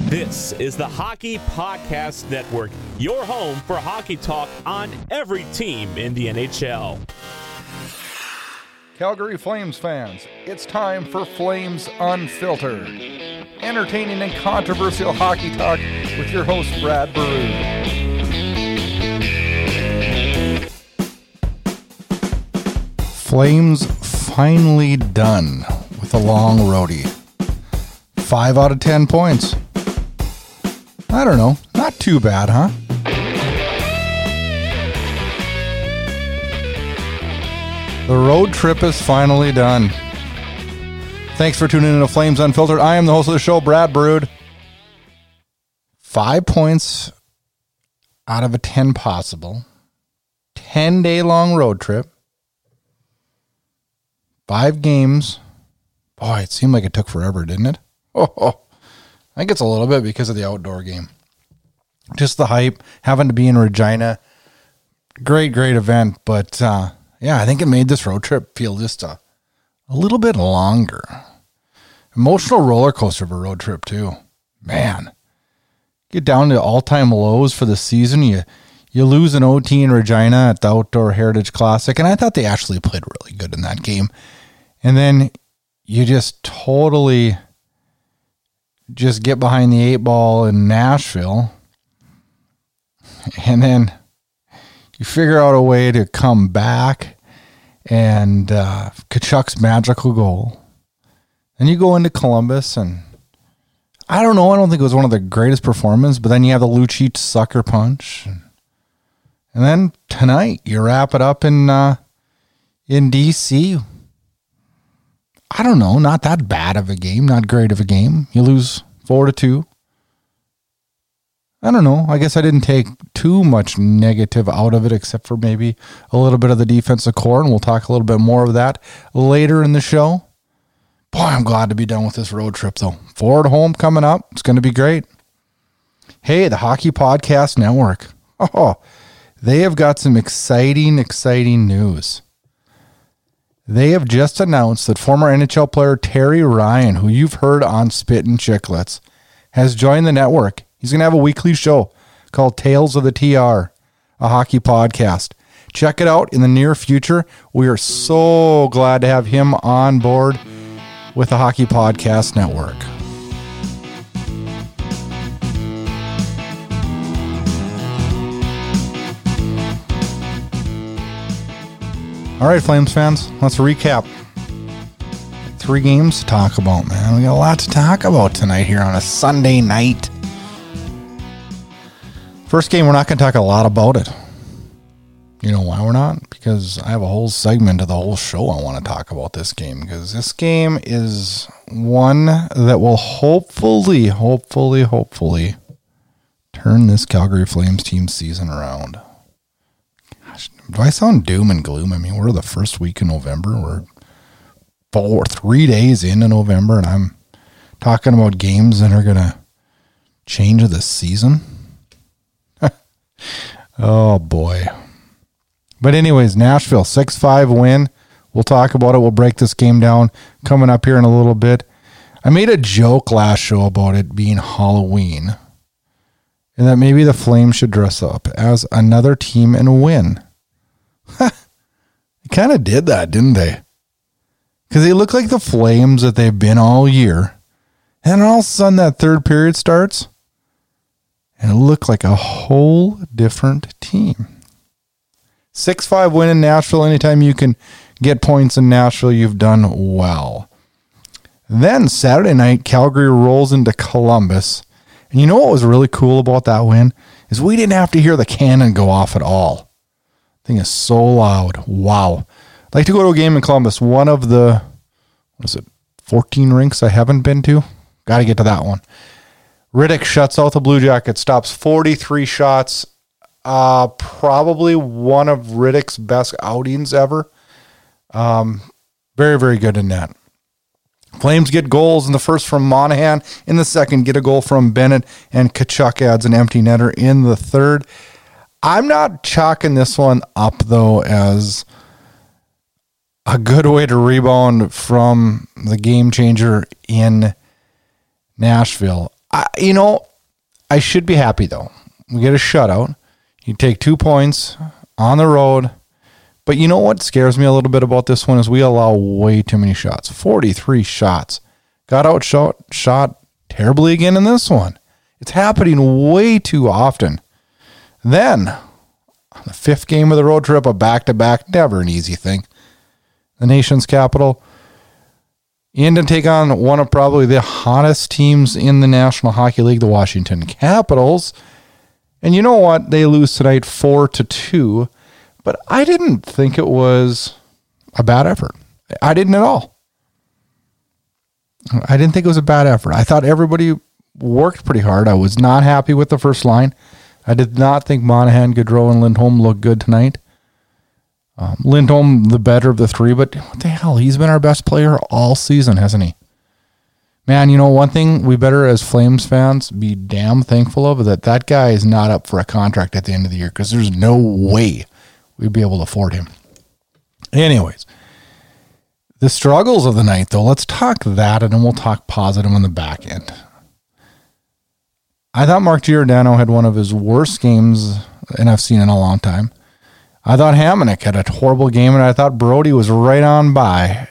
This is the Hockey Podcast Network, your home for hockey talk on every team in the NHL. Calgary Flames fans, it's time for Flames Unfiltered. Entertaining and controversial hockey talk with your host, Brad Baroud. Flames finally done with a long roadie. 5 out of 10 points. I don't know, not too bad, huh? The road trip is finally done. Thanks for tuning in to Flames Unfiltered. I am the host of the show, Brad Baroud. 5 points out of a 10 possible. 10-day long road trip. 5 games. Boy, it seemed like it took forever, didn't it? Oh, I think it's a little bit because of the outdoor game. Just the hype, having to be in Regina. Great event, but yeah, I think it made this road trip feel just a little bit longer. Emotional roller coaster of a road trip, too. Man, get down to all-time lows for the season. You lose an OT in Regina at the Outdoor Heritage Classic, and I thought they actually played really good in that game. And then you just totally just get behind the 8 ball in Nashville, and then you figure out a way to come back, and Tkachuk's magical goal. Then you go into Columbus, and I don't know, I don't think it was one of the greatest performances, but then you have the Lucic sucker punch, and then tonight you wrap it up in DC. I don't know, not that bad of a game, not great of a game. You lose 4-2. I don't know. I guess I didn't take too much negative out of it, except for maybe a little bit of the defensive core, and we'll talk a little bit more of that later in the show. Boy, I'm glad to be done with this road trip, though. 4 at home coming up. It's going to be great. Hey, the Hockey Podcast Network. Oh, they have got some exciting news. They have just announced that former NHL player Terry Ryan, who you've heard on Spittin' Chicklets, has joined the network. He's going to have a weekly show called Tales of the TR, a hockey podcast. Check it out in the near future. We are so glad to have him on board with the Hockey Podcast Network. All right, Flames fans, let's recap. 3 games to talk about, man. We got a lot to talk about tonight here on a Sunday night. First game, we're not going to talk a lot about it. You know why we're not? Because I have a whole segment of the whole show I want to talk about this game. Because this game is one that will hopefully turn this Calgary Flames team season around. Do I sound doom and gloom? I mean, we're the first week in November. We're 3 days into November, and I'm talking about games that are going to change the season. Oh, boy. But anyways, Nashville, 6-5 win. We'll talk about it. We'll break this game down coming up here in a little bit. I made a joke last show about it being Halloween, and that maybe the Flames should dress up as another team and win. They kind of did that, didn't they? Because they look like the Flames that they've been all year. And all of a sudden that third period starts, and it looked like a whole different team. 6-5 win in Nashville. Anytime you can get points in Nashville, you've done well. Then Saturday night, Calgary rolls into Columbus. And you know what was really cool about that win? Is we didn't have to hear the cannon go off at all. Thing is so loud. Wow. I'd like to go to a game in Columbus. One of the, 14 rinks I haven't been to? Got to get to that one. Riddick shuts out the Blue Jackets, stops 43 shots. Probably one of Riddick's best outings ever. Very good in that. Flames get goals in the first from Monahan. In the second, get a goal from Bennett. And Tkachuk adds an empty netter in the third. I'm not chalking this one up, though, as a good way to rebound from the game changer in Nashville. I should be happy, though. We get a shutout. You take 2 points on the road. But you know what scares me a little bit about this one is we allow way too many shots. 43 shots. Got outshot terribly again in this one. It's happening way too often. Then, on the 5th game of the road trip, a back-to-back, never an easy thing. The nation's capital. And to take on one of probably the hottest teams in the National Hockey League, the Washington Capitals. And you know what? They lose tonight 4-2. But I didn't think it was a bad effort. I didn't at all. I didn't think it was a bad effort. I thought everybody worked pretty hard. I was not happy with the first line. I did not think Monahan, Gaudreau, and Lindholm looked good tonight. Lindholm, the better of the 3, but what the hell? He's been our best player all season, hasn't he? Man, one thing we better as Flames fans be damn thankful of is that guy is not up for a contract at the end of the year because there's no way we'd be able to afford him. Anyways, the struggles of the night, though, let's talk that, and then we'll talk positive on the back end. I thought Mark Giordano had one of his worst games, and I've seen in a long time. I thought Hamonic had a horrible game, and I thought Brody was right on by.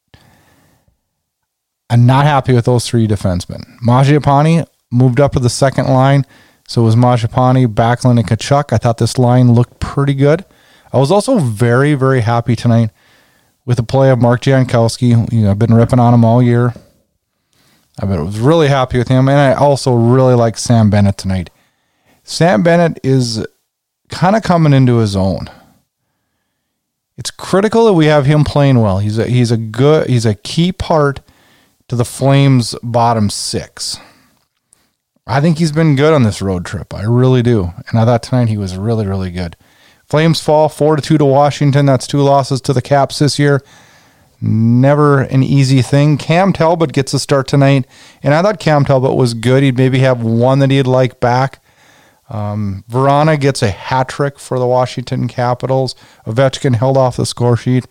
I'm not happy with those 3 defensemen. Mangiapane moved up to the second line, so it was Mangiapane, Backlund, and Tkachuk. I thought this line looked pretty good. I was also very, very happy tonight with the play of Mark Jankowski. I've been ripping on him all year. I was really happy with him, and I also really like Sam Bennett tonight. Sam Bennett is kind of coming into his own. It's critical that we have him playing well. He's a key part to the Flames' bottom 6. I think he's been good on this road trip. I really do, and I thought tonight he was really, really good. Flames fall 4-2 to Washington. That's 2 losses to the Caps this year. Never an easy thing. Cam Talbot gets a start tonight, and I thought Cam Talbot was good. He'd maybe have one that he'd like back. Verana gets a hat trick for the Washington Capitals. Ovechkin held off the score sheet.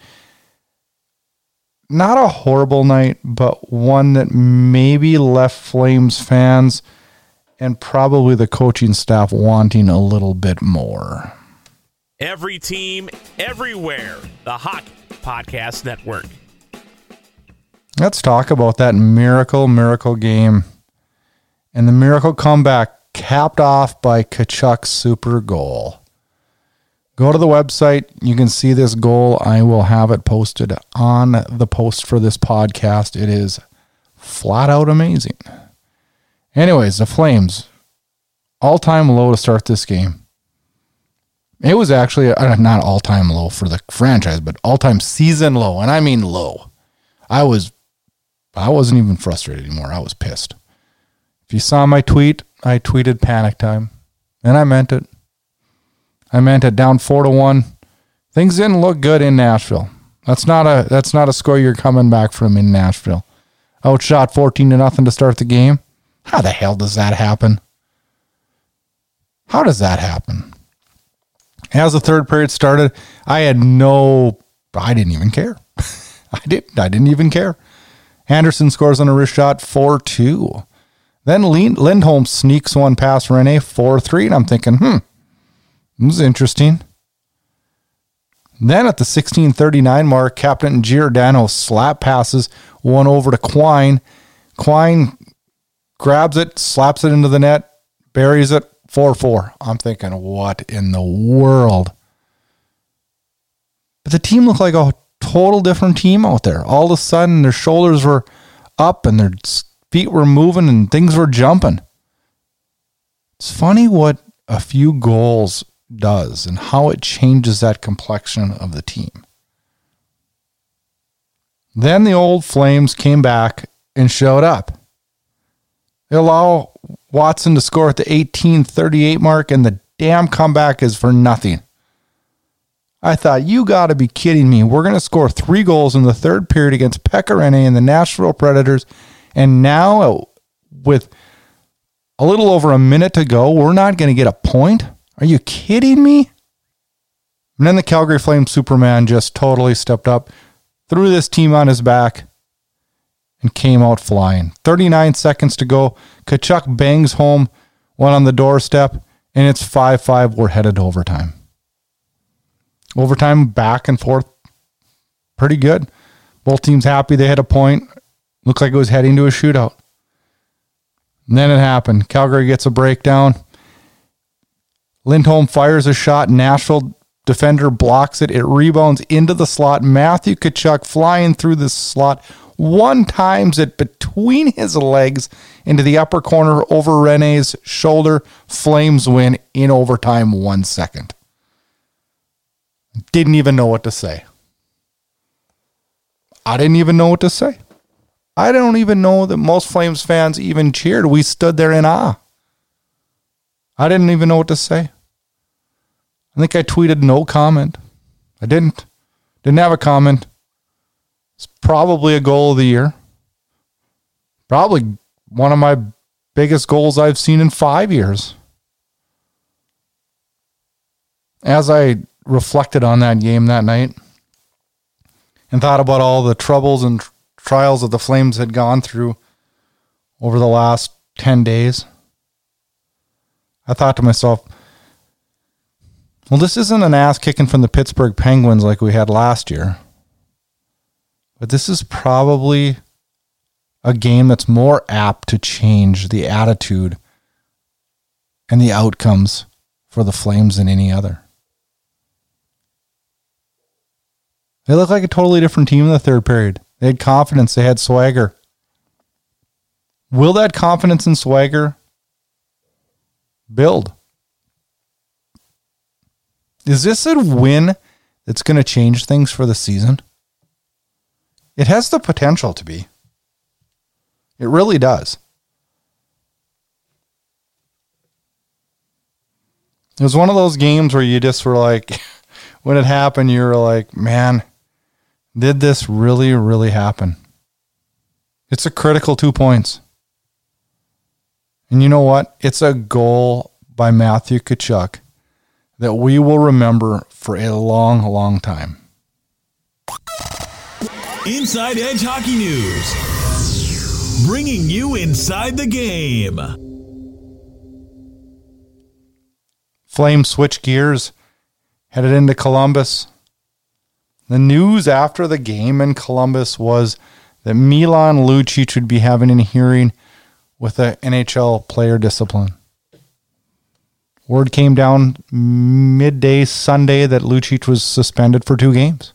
Not a horrible night, but one that maybe left Flames fans and probably the coaching staff wanting a little bit more. Every team, everywhere. The Hockey Podcast Network. Let's talk about that miracle game and the miracle comeback capped off by Tkachuk's super goal. Go to the website. You can see this goal. I will have it posted on the post for this podcast. It is flat out amazing. Anyways, the Flames, all-time low to start this game. It was actually not all-time low for the franchise, but all-time season low, and I mean low. I wasn't even frustrated anymore. I was pissed. If you saw my tweet, I tweeted panic time, and I meant it. I meant it. Down 4-1. Things didn't look good in Nashville. That's not a score you're coming back from in Nashville. Outshot 14-0 to start the game. How the hell does that happen? How does that happen? As the third period started, I didn't even care. I didn't even care. Anderson scores on a wrist shot, 4-2. Then Lindholm sneaks one past Rene, 4-3, and I'm thinking, this is interesting. Then at the 16:39 mark, Captain Giordano slap passes one over to Quine. Quine grabs it, slaps it into the net, buries it, 4-4. I'm thinking, what in the world? But the team looked like a total different team out there. All of a sudden, their shoulders were up and their feet were moving and things were jumping. It's funny what a few goals does and how it changes that complexion of the team. Then the old Flames came back and showed up. They allow Watson to score at the 18:38 mark, and the damn comeback is for nothing. I thought, you got to be kidding me. We're going to score 3 goals in the third period against Pekka Rinne and the Nashville Predators, and now with a little over a minute to go, we're not going to get a point? Are you kidding me? And then the Calgary Flames Superman just totally stepped up, threw this team on his back, and came out flying. 39 seconds to go. Tkachuk bangs home one on the doorstep, and it's 5-5. We're headed to overtime. Overtime, back and forth, pretty good. Both teams happy they hit a point. Looked like it was heading to a shootout. And then it happened. Calgary gets a breakdown. Lindholm fires a shot. Nashville defender blocks it. It rebounds into the slot. Matthew Tkachuk flying through the slot. One times it between his legs into the upper corner over Rene's shoulder. Flames win in overtime 1 second. Didn't even know what to say. I didn't even know what to say. I don't even know that most Flames fans even cheered. We stood there in awe. I didn't even know what to say. I think I tweeted no comment. I didn't have a comment. It's probably a goal of the year. Probably one of my biggest goals I've seen in 5 years. As I reflected on that game that night and thought about all the troubles and trials that the Flames had gone through over the last 10 days, I thought to myself, well, this isn't an ass kicking from the Pittsburgh Penguins like we had last year, but this is probably a game that's more apt to change the attitude and the outcomes for the Flames than any other. They look like a totally different team in the third period. They had confidence. They had swagger. Will that confidence and swagger build? Is this a win that's going to change things for the season? It has the potential to be. It really does. It was one of those games where you just were like, when it happened, you were like, man, did this really, really happen? It's a critical 2 points. And you know what? It's a goal by Matthew Tkachuk that we will remember for a long, long time. Inside Edge Hockey News. Bringing you inside the game. Flames switch gears, headed into Columbus. The news after the game in Columbus was that Milan Lucic would be having a hearing with the NHL player discipline. Word came down midday Sunday that Lucic was suspended for 2 games.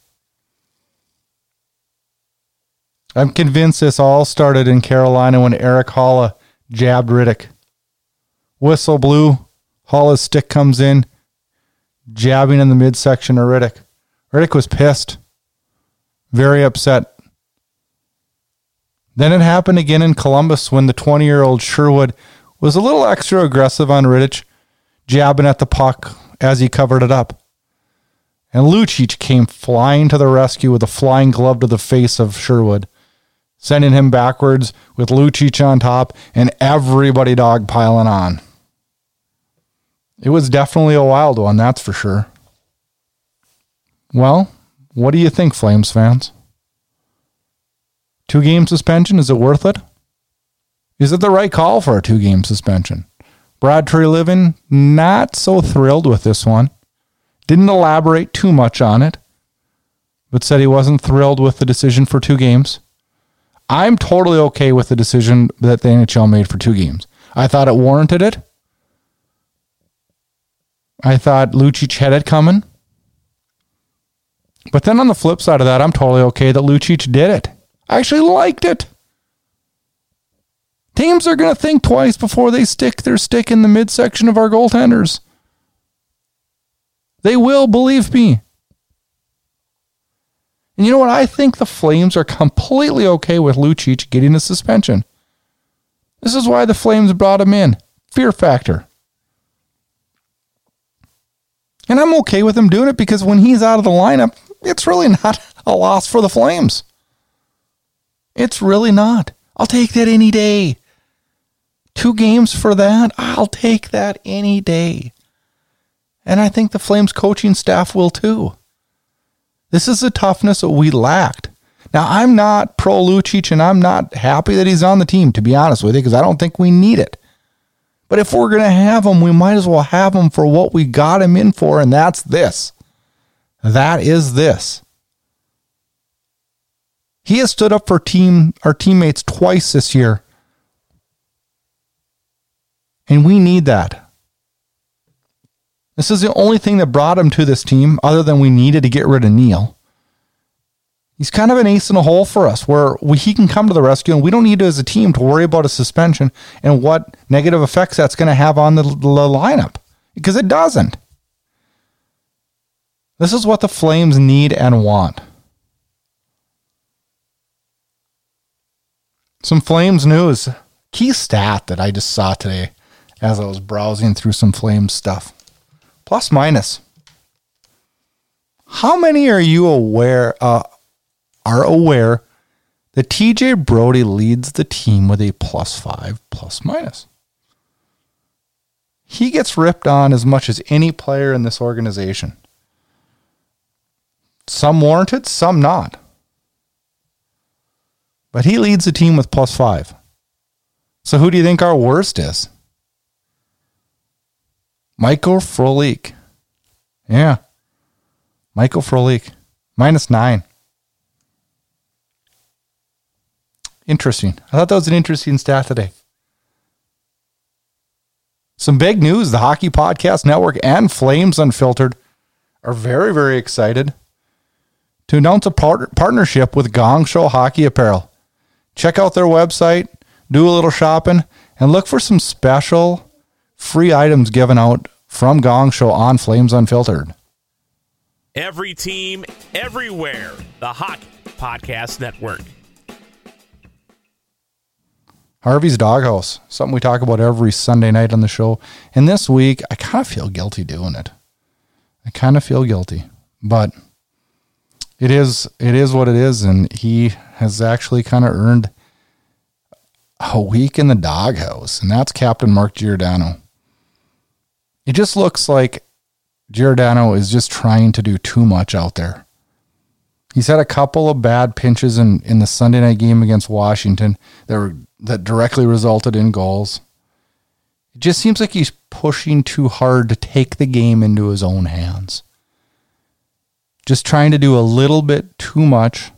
I'm convinced this all started in Carolina when Erik Haula jabbed Rittich. Whistle blew. Haula's stick comes in, jabbing in the midsection of Rittich. Rittich was pissed. Very upset. Then it happened again in Columbus when the 20-year-old Sherwood was a little extra aggressive on Rittich, jabbing at the puck as he covered it up. And Lucic came flying to the rescue with a flying glove to the face of Sherwood, sending him backwards with Lucic on top and everybody dogpiling on. It was definitely a wild one, that's for sure. Well, what do you think, Flames fans? 2-game suspension, is it worth it? Is it the right call for a 2-game suspension? Brad Treliving, not so thrilled with this one. Didn't elaborate too much on it, but said he wasn't thrilled with the decision for 2 games. I'm totally okay with the decision that the NHL made for 2 games. I thought it warranted it. I thought Lucic had it coming. But then on the flip side of that, I'm totally okay that Lucic did it. I actually liked it. Teams are going to think twice before they stick their stick in the midsection of our goaltenders. They will, believe me. And you know what? I think the Flames are completely okay with Lucic getting a suspension. This is why the Flames brought him in. Fear factor. And I'm okay with him doing it because when he's out of the lineup, it's really not a loss for the Flames. It's really not. I'll take that any day. 2 games for that, I'll take that any day. And I think the Flames coaching staff will too. This is the toughness that we lacked. Now, I'm not pro Lucic, and I'm not happy that he's on the team, to be honest with you, because I don't think we need it. But if we're going to have him, we might as well have him for what we got him in for, and that's this. That is this. He has stood up for our teammates twice this year. And we need that. This is the only thing that brought him to this team, other than we needed to get rid of Neil. He's kind of an ace in a hole for us, where he can come to the rescue, and we don't need to, as a team, to worry about a suspension and what negative effects that's going to have on the lineup, because it doesn't. This is what the Flames need and want. Some Flames news. Key stat that I just saw today as I was browsing through some Flames stuff. Plus minus. How many are you aware that TJ Brodie leads the team with a +5 plus minus? He gets ripped on as much as any player in this organization. Some warranted, some not. But he leads the team with +5. So who do you think our worst is? Michael Frolik. Yeah. Michael Frolik. -9. Interesting. I thought that was an interesting stat today. Some big news. The Hockey Podcast Network and Flames Unfiltered are very, very excited to announce a partnership with Gong Show Hockey Apparel. Check out their website, do a little shopping, and look for some special free items given out from Gong Show on Flames Unfiltered. Every team, everywhere. The Hockey Podcast Network. Harvey's Doghouse, something we talk about every Sunday night on the show. And this week, I kind of feel guilty doing it. I kind of feel guilty, but it is what it is, and he has actually kind of earned a week in the doghouse, and that's Captain Mark Giordano. It just looks like Giordano is just trying to do too much out there. He's had a couple of bad pinches in the Sunday night game against Washington that directly resulted in goals. It just seems like he's pushing too hard to take the game into his own hands. Just trying to do a little bit too much.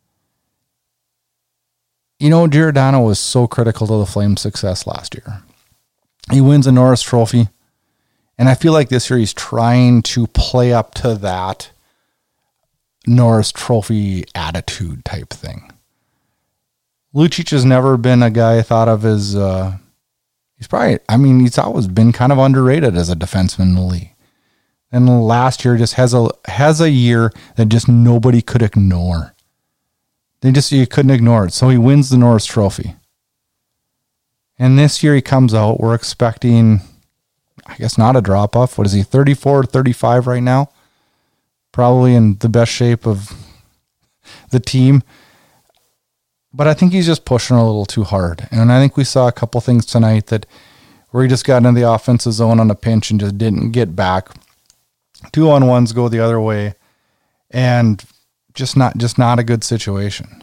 You know, Giordano was so critical to the Flames' success last year. He wins a Norris Trophy, and I feel like this year he's trying to play up to that Norris Trophy attitude type thing. Lucic has never been a guy I thought of as, he's always been kind of underrated as a defenseman in the league. And last year just has a year that just nobody could ignore. You couldn't ignore it. So he wins the Norris Trophy. And this year he comes out, we're expecting, I guess not a drop off. What is he, 34, 35 right now? Probably in the best shape of the team. But I think he's just pushing a little too hard. And I think we saw a couple things tonight where he just got into the offensive zone on a pinch and just didn't get back. 2-on-1s go the other way. And just not a good situation.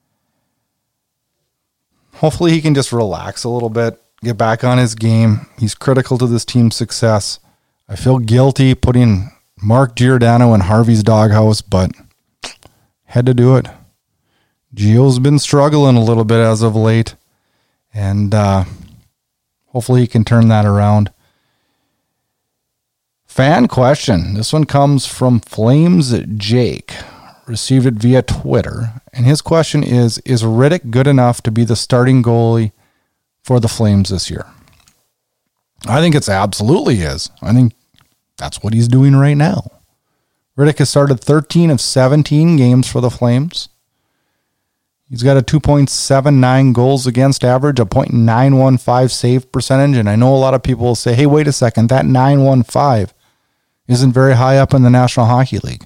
Hopefully he can just relax a little bit, get back on his game. He's critical to this team's success. I feel guilty putting Mark Giordano in Harvey's doghouse, but had to do it. Gio's been struggling a little bit as of late, and hopefully he can turn that around. Fan question. This one comes from Flames Jake. Received it via Twitter. And his question is Rittich good enough to be the starting goalie for the Flames this year? I think it's absolutely is. I think that's what he's doing right now. Rittich has started 13 of 17 games for the Flames. He's got a 2.79 goals against average, a .915 save percentage. And I know a lot of people will say, hey, wait a second, that 915 isn't very high up in the National Hockey League.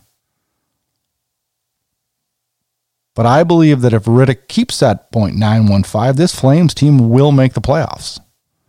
But I believe that if Rittich keeps that .915, this Flames team will make the playoffs.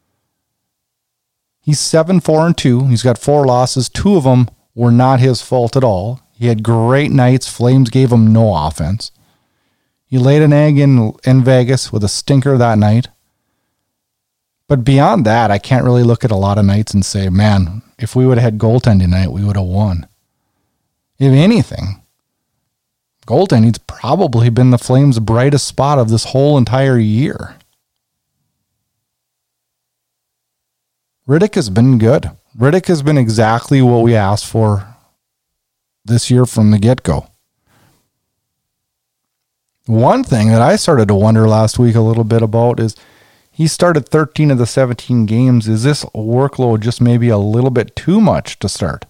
He's 7-4-2. He's got 4 losses. 2 of them were not his fault at all. He had great nights. Flames gave him no offense. You laid an egg in Vegas with a stinker that night. But beyond that, I can't really look at a lot of nights and say, man, if we would have had goaltending tonight, we would have won. If anything, goaltending's probably been the Flames' brightest spot of this whole entire year. Rittich has been good. Rittich has been exactly what we asked for this year from the get-go. One thing that I started to wonder last week a little bit about is he started 13 of the 17 games. Is this workload just maybe a little bit too much to start?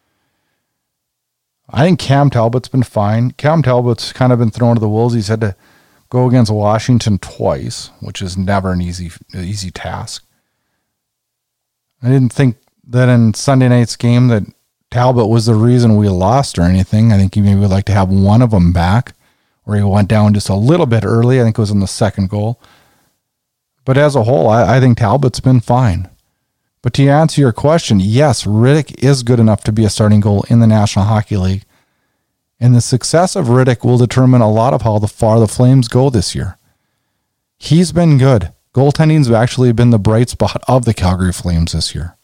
I think Cam Talbot's been fine. Cam Talbot's kind of been thrown to the wolves. He's had to go against Washington twice, which is never an easy task. I didn't think that in Sunday night's game that Talbot was the reason we lost or anything. I think he maybe would like to have one of them back, where he went down just a little bit early. I think it was in the second goal. But as a whole, I think Talbot's been fine. But to answer your question, yes, Rittich is good enough to be a starting goal in the National Hockey League. And the success of Rittich will determine a lot of how far the Flames go this year. He's been good. Goaltending's actually been the bright spot of the Calgary Flames this year.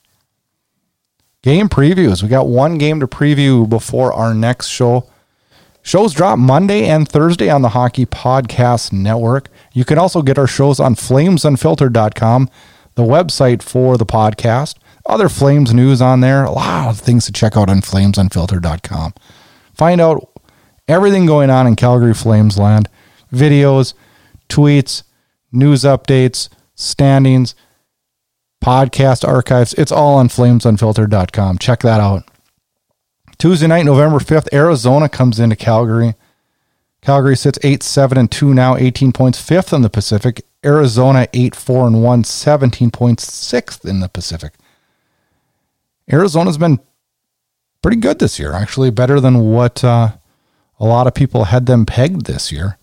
Game previews. We got one game to preview before our next show. Shows drop Monday and Thursday on the Hockey Podcast Network. You can also get our shows on flamesunfiltered.com, the website for the podcast. Other Flames news on there. A lot of things to check out on flamesunfiltered.com. Find out everything going on in Calgary Flames land. Videos, tweets, news updates, standings, podcast archives. It's all on flamesunfiltered.com. Check that out. Tuesday night, November 5th, Arizona comes into Calgary. Calgary sits 8-7-2 now, 18 points, 5th in the Pacific. Arizona 8-4-1, 17 points, 6th in the Pacific. Arizona's been pretty good this year, actually better than what a lot of people had them pegged this year.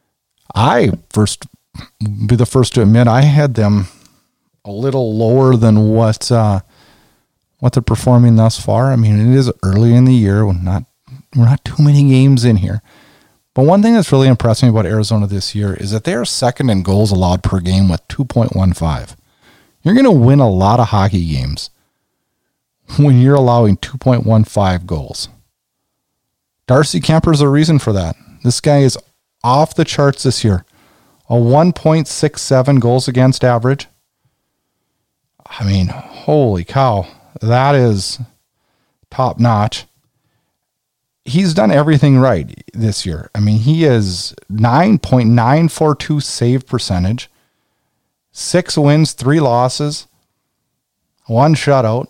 I be the first to admit I had them a little lower than what they're performing thus far. I mean, it is early in the year. We're not too many games in here. But one thing that's really impressed me about Arizona this year is that they are second in goals allowed per game with 2.15. You're going to win a lot of hockey games when you're allowing 2.15 goals. Darcy Kemper's a reason for that. This guy is off the charts this year. A 1.67 goals against average. I mean, holy cow. That is top notch. He's done everything right this year. I mean, he is 9.942 save percentage, 6 wins, 3 losses, 1 shutout.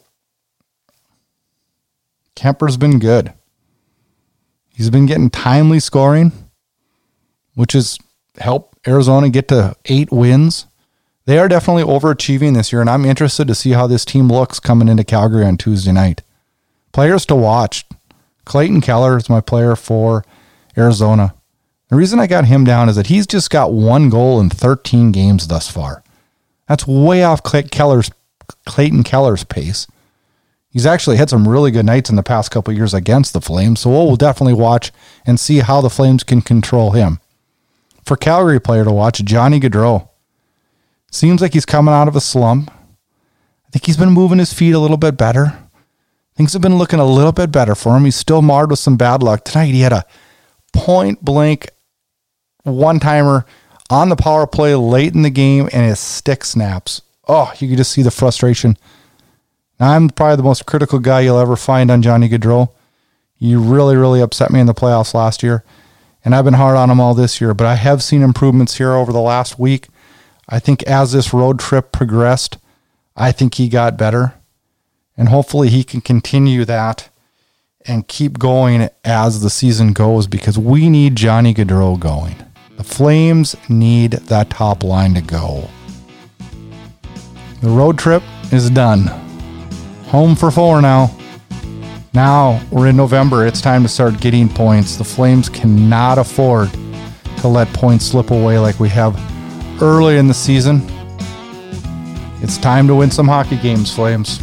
Kemper's been good. He's been getting timely scoring, which has helped Arizona get to 8 wins. They are definitely overachieving this year, and I'm interested to see how this team looks coming into Calgary on Tuesday night. Players to watch. Clayton Keller is my player for Arizona. The reason I got him down is that he's just got 1 goal in 13 games thus far. That's way off Clayton Keller's pace. He's actually had some really good nights in the past couple of years against the Flames, so we'll definitely watch and see how the Flames can control him. For Calgary player to watch, Johnny Gaudreau. Seems like he's coming out of a slump. I think he's been moving his feet a little bit better. Things have been looking a little bit better for him. He's still marred with some bad luck. Tonight he had a point-blank one-timer on the power play late in the game, and his stick snaps. Oh, you can just see the frustration. Now, I'm probably the most critical guy you'll ever find on Johnny Gaudreau. He really, really upset me in the playoffs last year, and I've been hard on him all this year, but I have seen improvements here over the last week. I think as this road trip progressed, I think he got better. And hopefully he can continue that and keep going as the season goes, because we need Johnny Gaudreau going. The Flames need that top line to go. The road trip is done. Home for 4 now. Now we're in November. It's time to start getting points. The Flames cannot afford to let points slip away like we have early in the season. It's time to win some hockey games, Flames.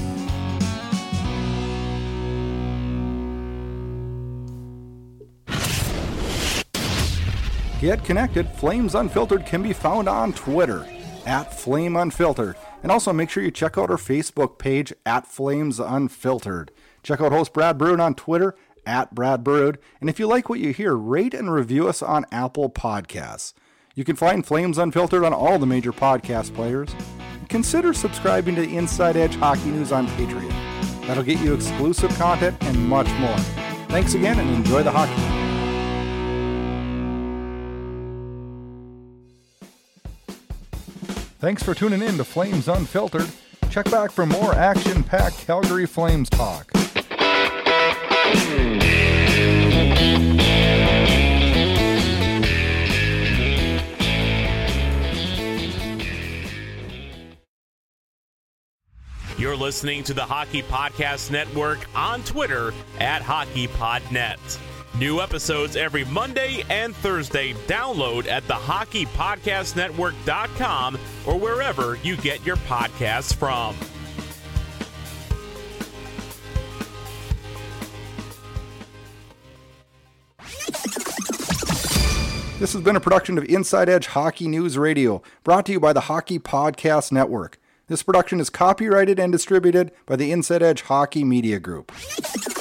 Get connected. Flames Unfiltered can be found on Twitter @FlameUnfiltered. And also make sure you check out our Facebook page @FlamesUnfiltered. Check out host Brad Brood on Twitter @BradBrood. And if you like what you hear, rate and review us on Apple Podcasts. You can find Flames Unfiltered on all the major podcast players. Consider subscribing to the Inside Edge Hockey News on Patreon. That'll get you exclusive content and much more. Thanks again and enjoy the hockey. Thanks for tuning in to Flames Unfiltered. Check back for more action-packed Calgary Flames talk. You're listening to the Hockey Podcast Network on Twitter @HockeyPodNet. New episodes every Monday and Thursday. Download at thehockeypodcastnetwork.com or wherever you get your podcasts from. This has been a production of Inside Edge Hockey News Radio, brought to you by the Hockey Podcast Network. This production is copyrighted and distributed by the Inside Edge Hockey Media Group.